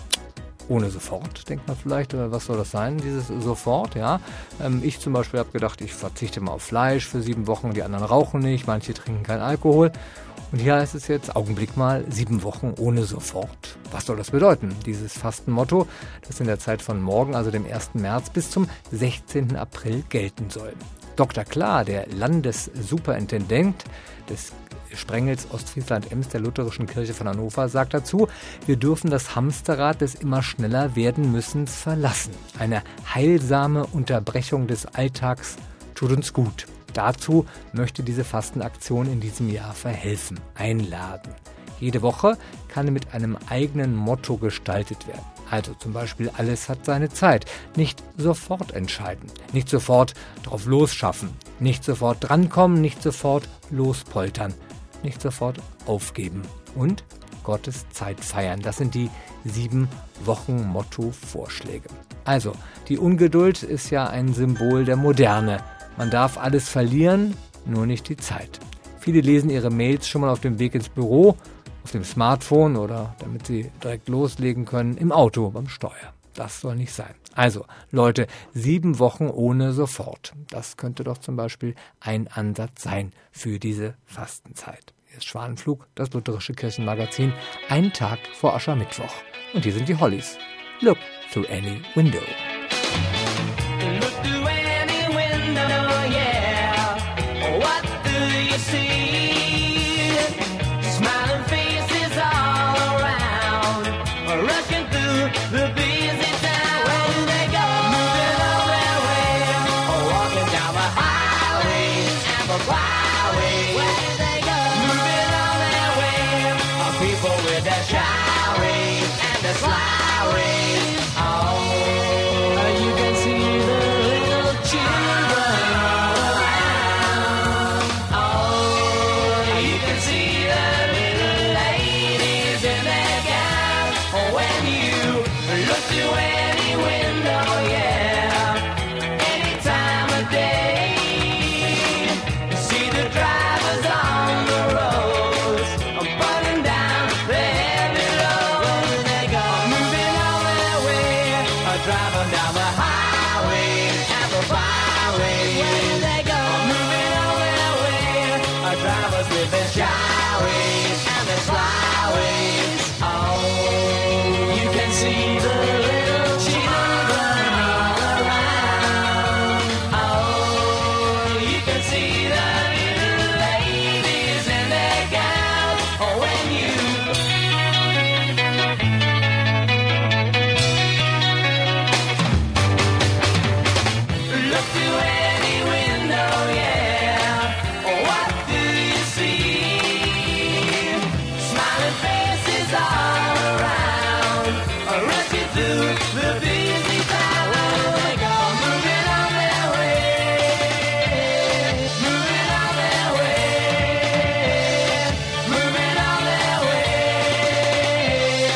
Ohne sofort, denkt man vielleicht, oder was soll das sein, dieses sofort, ja. Ähm, ich zum Beispiel habe gedacht, ich verzichte mal auf Fleisch für sieben Wochen, die anderen rauchen nicht, manche trinken keinen Alkohol. Und hier heißt es jetzt, Augenblick mal, sieben Wochen ohne sofort. Was soll das bedeuten? Dieses Fastenmotto, das in der Zeit von morgen, also dem ersten März, bis zum sechzehnten April gelten soll. Doktor Klar, der Landessuperintendent des Sprengels Ostfriesland-Ems der Lutherischen Kirche von Hannover, sagt dazu, wir dürfen das Hamsterrad des immer schneller werden müssens verlassen. Eine heilsame Unterbrechung des Alltags tut uns gut. Dazu möchte diese Fastenaktion in diesem Jahr verhelfen, einladen. Jede Woche kann mit einem eigenen Motto gestaltet werden. Also zum Beispiel, alles hat seine Zeit. Nicht sofort entscheiden, nicht sofort drauf losschaffen, nicht sofort drankommen, nicht sofort lospoltern, nicht sofort aufgeben und Gottes Zeit feiern. Das sind die sieben Wochen Motto-Vorschläge. Also, die Ungeduld ist ja ein Symbol der Moderne. Man darf alles verlieren, nur nicht die Zeit. Viele lesen ihre Mails schon mal auf dem Weg ins Büro, auf dem Smartphone oder, damit sie direkt loslegen können, im Auto beim Steuer. Das soll nicht sein. Also, Leute, sieben Wochen ohne sofort. Das könnte doch zum Beispiel ein Ansatz sein für diese Fastenzeit. Hier ist Schwanenflug, das lutherische Kirchenmagazin, ein Tag vor Aschermittwoch. Und hier sind die Hollies. Look through any window. Look through any window, yeah. What do you see? Smiling faces all around, rushing through the busy town. Where do they go? Moving on their way, walking down the highways and the byways. Where do they go? Moving on their way, people with their shy ways and their sly ways. Oh, you can see the little children all around. Oh, you can see the little ladies in their gowns. When you look through any window, yeah, any time of day, you see the drivers on the roads, putting down the heavy load. Where they go? Moving on their way, driving down the highway and the byway. Where they go? Moving on their way, drivers with their shy ways and their sly ways. Oh, you can see the little children all around. Oh, you can see the little ladies in their gowns. Oh, when you look through any window, yeah, what do you see? Smiling faces all around, rushing through the busy town. Where they go? Moving on their way, moving on their way, moving on their way.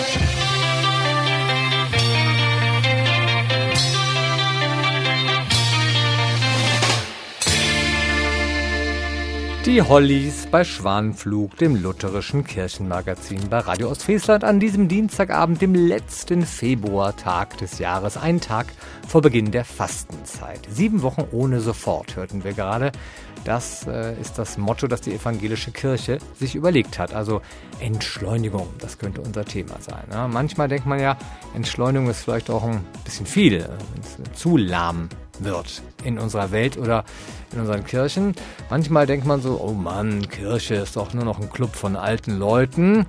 Die Hollies bei Schwanenflug, dem lutherischen Kirchenmagazin bei Radio Ostfriesland an diesem Dienstagabend, dem letzten Februartag des Jahres, ein Tag vor Beginn der Fastenzeit. Sieben Wochen ohne sofort, hörten wir gerade. Das äh, ist das Motto, das die evangelische Kirche sich überlegt hat. Also Entschleunigung, das könnte unser Thema sein. Ja, manchmal denkt man ja, Entschleunigung ist vielleicht auch ein bisschen viel, wenn es zu lahm wird in unserer Welt oder in unseren Kirchen. Manchmal denkt man so, oh Mann, Kirche ist doch nur noch ein Club von alten Leuten.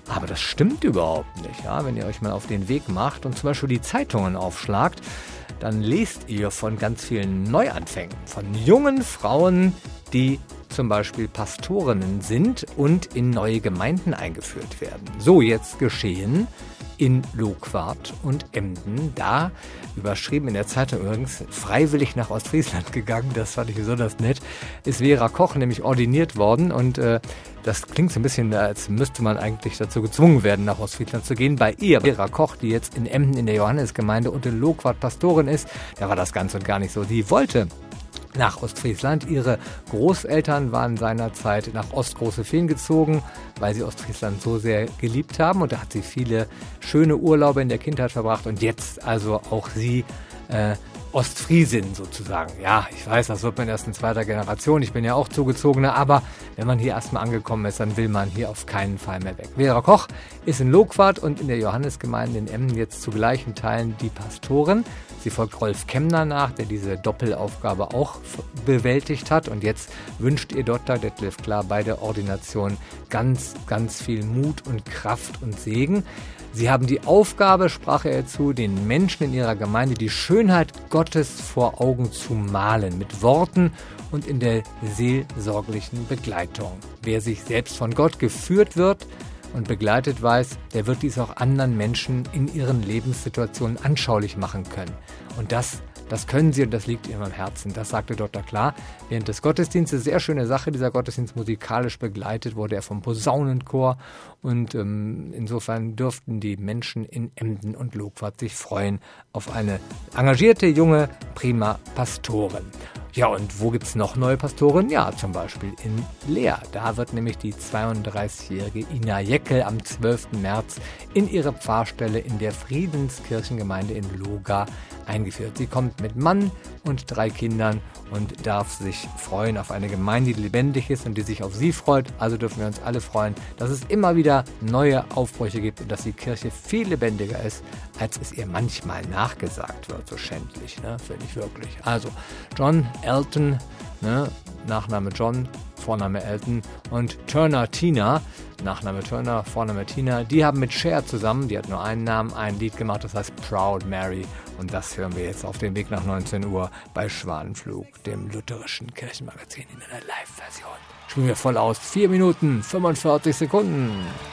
Aber das stimmt überhaupt nicht. Ja? Wenn ihr euch mal auf den Weg macht und zum Beispiel die Zeitungen aufschlagt, dann lest ihr von ganz vielen Neuanfängen, von jungen Frauen, die zum Beispiel Pastorinnen sind und in neue Gemeinden eingeführt werden. So jetzt geschehen in Loquat und Emden. Da, überschrieben in der Zeitung übrigens, freiwillig nach Ostfriesland gegangen, das fand ich besonders nett, ist Vera Koch nämlich ordiniert worden und äh, das klingt so ein bisschen, als müsste man eigentlich dazu gezwungen werden, nach Ostfriesland zu gehen. Bei ihr, Vera Koch, die jetzt in Emden in der Johannesgemeinde und in Loquat Pastorin ist, da war das ganz und gar nicht so. Die wollte nach Ostfriesland. Ihre Großeltern waren seinerzeit nach Ostgroßefehn gezogen, weil sie Ostfriesland so sehr geliebt haben. Und da hat sie viele schöne Urlaube in der Kindheit verbracht. Und jetzt also auch sie äh, Ostfriesin sozusagen. Ja, ich weiß, das wird man erst in zweiter Generation. Ich bin ja auch Zugezogener. Aber wenn man hier erstmal angekommen ist, dann will man hier auf keinen Fall mehr weg. Vera Koch ist in Loquat und in der Johannesgemeinde in Emden jetzt zu gleichen Teilen die Pastorin. Sie folgt Rolf Kemmner nach, der diese Doppelaufgabe auch bewältigt hat. Und jetzt wünscht ihr Doktor Detlef Klar bei der Ordination ganz, ganz viel Mut und Kraft und Segen. Sie haben die Aufgabe, sprach er zu, den Menschen in ihrer Gemeinde die Schönheit Gottes vor Augen zu malen, mit Worten und in der seelsorglichen Begleitung. Wer sich selbst von Gott geführt wird und begleitet weiß, der wird dies auch anderen Menschen in ihren Lebenssituationen anschaulich machen können. Und das, das können sie und das liegt ihnen am Herzen. Das sagte Doktor Klar während des Gottesdienstes. Sehr schöne Sache, dieser Gottesdienst musikalisch begleitet wurde er vom Posaunenchor. Und ähm, insofern dürften die Menschen in Emden und Loquat sich freuen auf eine engagierte, junge, prima Pastorin. Ja, und wo gibt's noch neue Pastoren? Ja, zum Beispiel in Leer. Da wird nämlich die zweiunddreißigjährige Ina Jeckel am zwölften März in ihre Pfarrstelle in der Friedenskirchengemeinde in Loga eingeführt. Sie kommt mit Mann und drei Kindern und darf sich freuen auf eine Gemeinde, die lebendig ist und die sich auf sie freut. Also dürfen wir uns alle freuen, dass es immer wieder neue Aufbrüche gibt und dass die Kirche viel lebendiger ist, als es ihr manchmal nachgesagt wird. So schändlich, ne? Finde ich wirklich. Also John Elton, ne? Nachname John, Vorname Elton und Turner Tina, Nachname Turner, Vorname Tina, die haben mit Cher zusammen, die hat nur einen Namen, ein Lied gemacht, das heißt Proud Mary und das hören wir jetzt auf dem Weg nach neunzehn Uhr bei Schwanenflug, dem lutherischen Kirchenmagazin in einer Live-Version. Spielen wir voll aus, vier Minuten, fünfundvierzig Sekunden.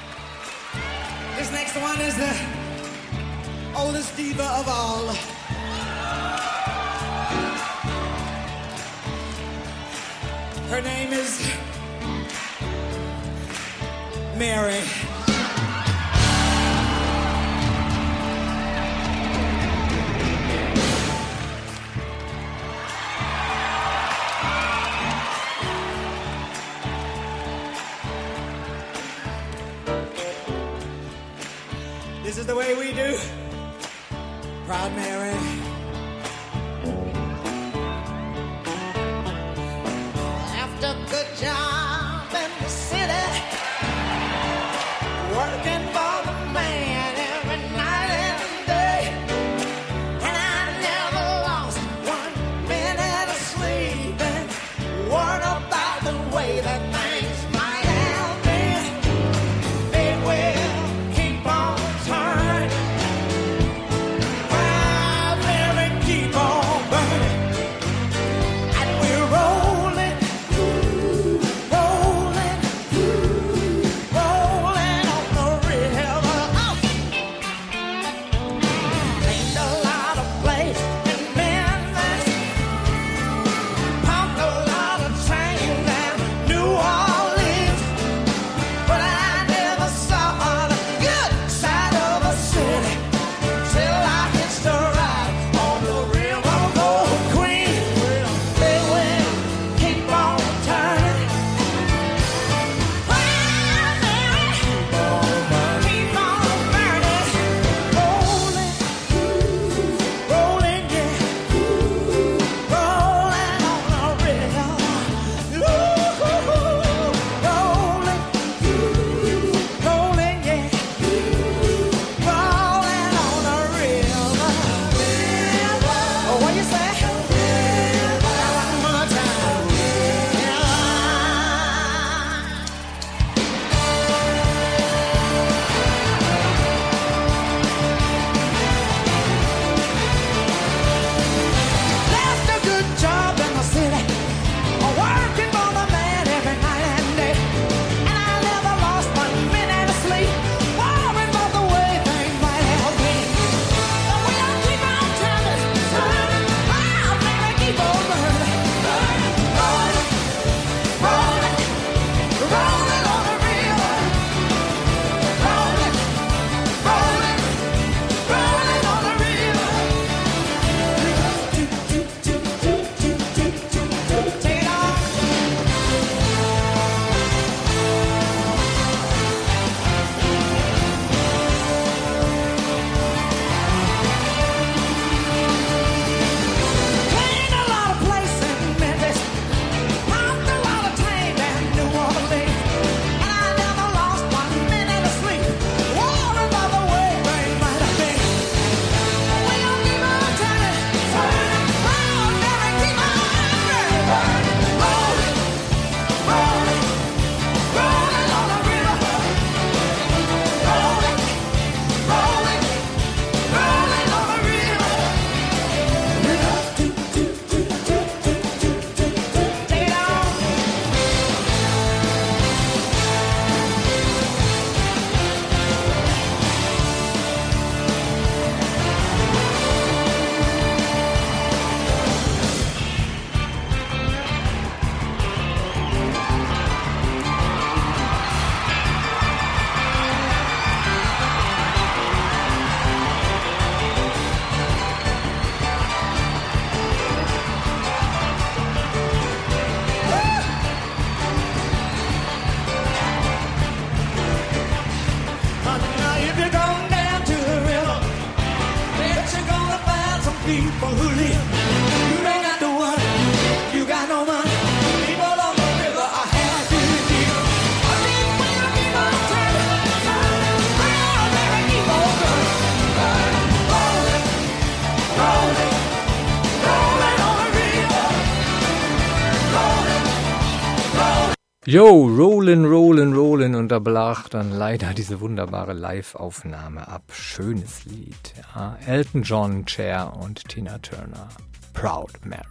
This next one is the oldest diva of all. Her name is Mary. This is the way we do. Proud Mary. After a good job in the city, working for the man every night and day, and I never lost one minute of sleep and worried about the way that things might have been. They will keep on turning. Proud Mary. people who live. You ain't got to worry, you got no money. People on the river are happy to deal. I mean, when the people turn, oh, they keep on running. Rolling, rolling, rolling on the river. Rolling, rolling. Jo, Rollin', Rollin', Rollin' und da brach dann leider diese wunderbare Live-Aufnahme ab. Schönes Lied. Ja. Elton John, Cher und Tina Turner. Proud Mary.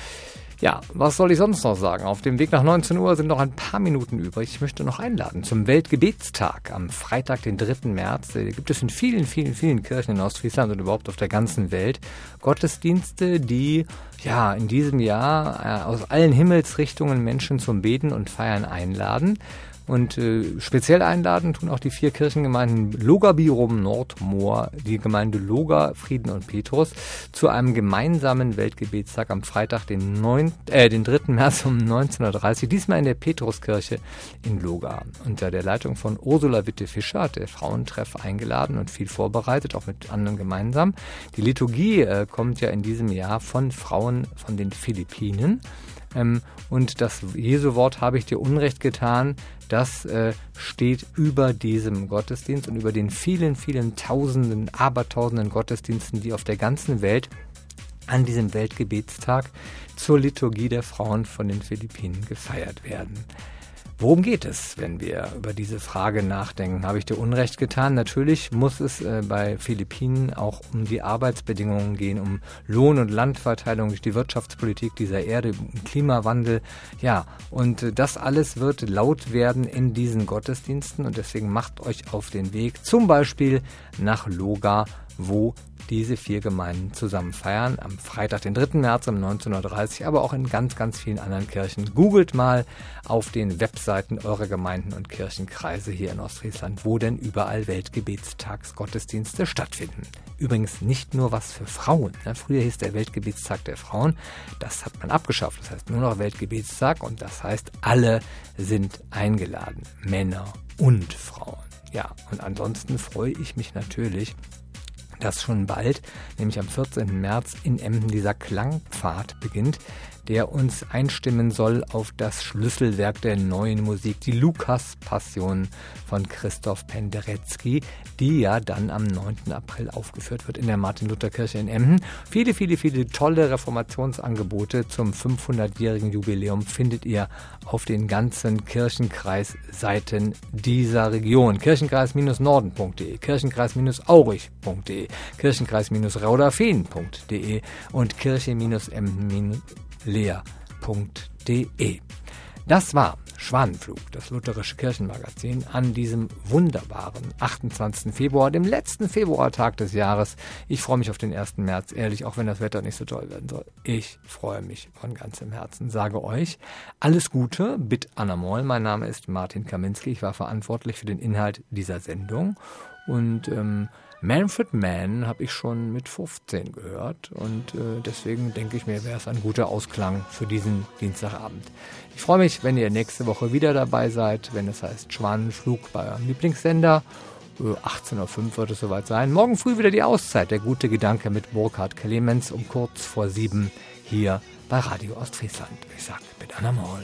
Ja, was soll ich sonst noch sagen? Auf dem Weg nach neunzehn Uhr sind noch ein paar Minuten übrig. Ich möchte noch einladen zum Weltgebetstag am Freitag, den dritten März. Da gibt es in vielen, vielen, vielen Kirchen in Ostfriesland und überhaupt auf der ganzen Welt Gottesdienste, die ja in diesem Jahr äh, aus allen Himmelsrichtungen Menschen zum Beten und Feiern einladen. Und äh, speziell einladen tun auch die vier Kirchengemeinden Loga, Bierum, Nordmoor, die Gemeinde Loga, Frieden und Petrus zu einem gemeinsamen Weltgebetstag am Freitag, den, neunten, äh, den dritten März um neunzehn Uhr dreißig, diesmal in der Petruskirche in Loga. Unter der Leitung von Ursula Witte-Fischer hat der Frauentreff eingeladen und viel vorbereitet, auch mit anderen gemeinsam. Die Liturgie äh, kommt ja in diesem Jahr von Frauen von den Philippinen. Ähm, und das Jesu-Wort habe ich dir Unrecht getan, das äh, steht über diesem Gottesdienst und über den vielen, vielen Tausenden, Abertausenden Gottesdiensten, die auf der ganzen Welt an diesem Weltgebetstag zur Liturgie der Frauen von den Philippinen gefeiert werden. Worum geht es, wenn wir über diese Frage nachdenken? Habe ich dir Unrecht getan? Natürlich muss es äh, bei Philippinen auch um die Arbeitsbedingungen gehen, um Lohn- und Landverteilung durch die Wirtschaftspolitik dieser Erde, um Klimawandel. Ja, und äh, das alles wird laut werden in diesen Gottesdiensten und deswegen macht euch auf den Weg, zum Beispiel nach Loga, wo diese vier Gemeinden zusammen feiern. Am Freitag, den dritten März um neunzehn Uhr dreißig, aber auch in ganz, ganz vielen anderen Kirchen. Googelt mal auf den Webseiten eurer Gemeinden und Kirchenkreise hier in Ostfriesland, wo denn überall Weltgebetstagsgottesdienste stattfinden. Übrigens nicht nur was für Frauen. Früher hieß der Weltgebetstag der Frauen. Das hat man abgeschafft. Das heißt nur noch Weltgebetstag und das heißt, alle sind eingeladen. Männer und Frauen. Ja, und ansonsten freue ich mich natürlich, dass schon bald, nämlich am vierzehnten März in Emden, dieser Klangpfad beginnt, der uns einstimmen soll auf das Schlüsselwerk der neuen Musik, die Lukas-Passion von Christoph Penderecki, die ja dann am neunten April aufgeführt wird in der Martin-Luther-Kirche in Emden. Viele, viele, viele tolle Reformationsangebote zum fünfhundertjährigen Jubiläum findet ihr auf den ganzen Kirchenkreisseiten dieser Region. Kirchenkreis-norden punkt de, Kirchenkreis-aurich.de, Kirchenkreis-raudafehn punkt de und kirche-emden leer punkt de. Das war Schwanenflug, das lutherische Kirchenmagazin, an diesem wunderbaren achtundzwanzigsten Februar, dem letzten Februartag des Jahres. Ich freue mich auf den ersten März, ehrlich, auch wenn das Wetter nicht so toll werden soll. Ich freue mich von ganzem Herzen. Sage euch alles Gute, Bit Anna Moll. Mein Name ist Martin Kaminski. Ich war verantwortlich für den Inhalt dieser Sendung und ähm, Manfred Mann habe ich schon mit fünfzehn gehört und äh, deswegen denke ich mir, wäre es ein guter Ausklang für diesen Dienstagabend. Ich freue mich, wenn ihr nächste Woche wieder dabei seid, wenn es heißt Schwanenflug bei eurem Lieblingssender. Äh, achtzehn Uhr fünf wird es soweit sein. Morgen früh wieder die Auszeit, der gute Gedanke mit Burkhard Clemens um kurz vor sieben hier bei Radio Ostfriesland. Ich sag mit Anna Moll.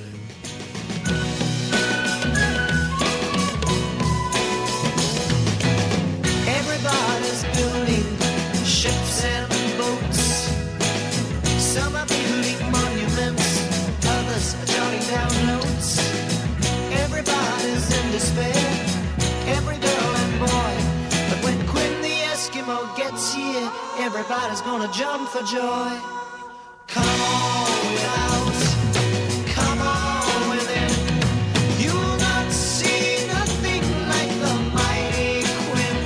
Everybody's building ships and boats. Some are building monuments, others are jotting down notes. Everybody's in despair, every girl and boy. But when Quinn the Eskimo gets here, everybody's gonna jump for joy. Come on without, come on within. You'll not see nothing like the mighty Quinn.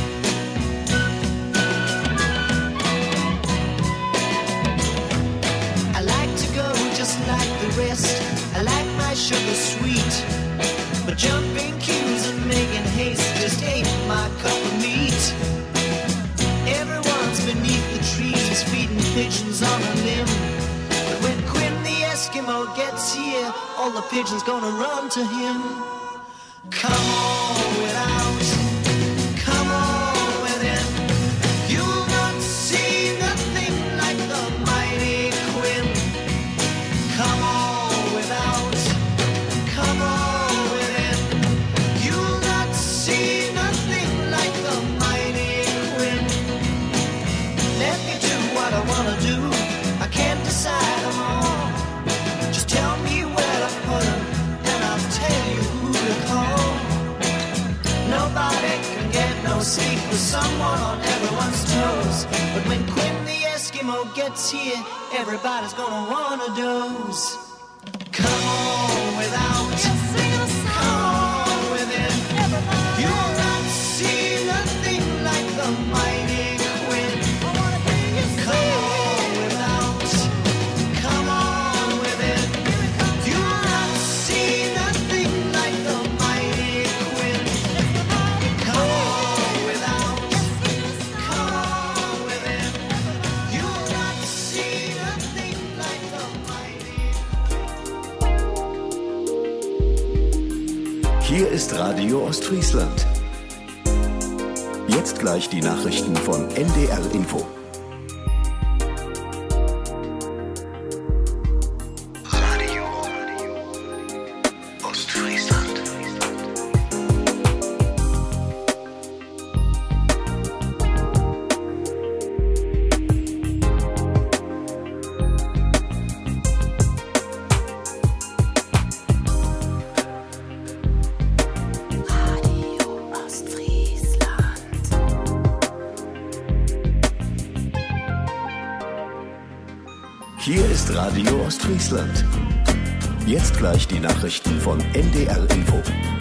I like to go just like the rest. I like my sugar sweet. But jumping queues and making haste just ain't my cup of meat. Everyone's beneath the trees feeding pigeons on a limb. But when Quinn the Eskimo gets here, all the pigeons gonna run to him. Come on without, come on within. You'll not see nothing like do. I can't decide them all. Just tell me where to put them, and I'll tell you who to call. Nobody can get no sleep with someone on everyone's toes. But when Quinn the Eskimo gets here, everybody's gonna wanna doze. Come on without, come on within. You'll not see nothing like the mighty Quinn. Come on without, come on within. You'll not see nothing like the mighty Quinn. Come on without, come on within. You'll not see nothing like the mighty. Hier ist Radio Ostfriesland. Jetzt gleich die Nachrichten von N D R Info. Radio Ostfriesland. Hier ist Radio Ostfriesland. Jetzt gleich die Nachrichten von N D R Info.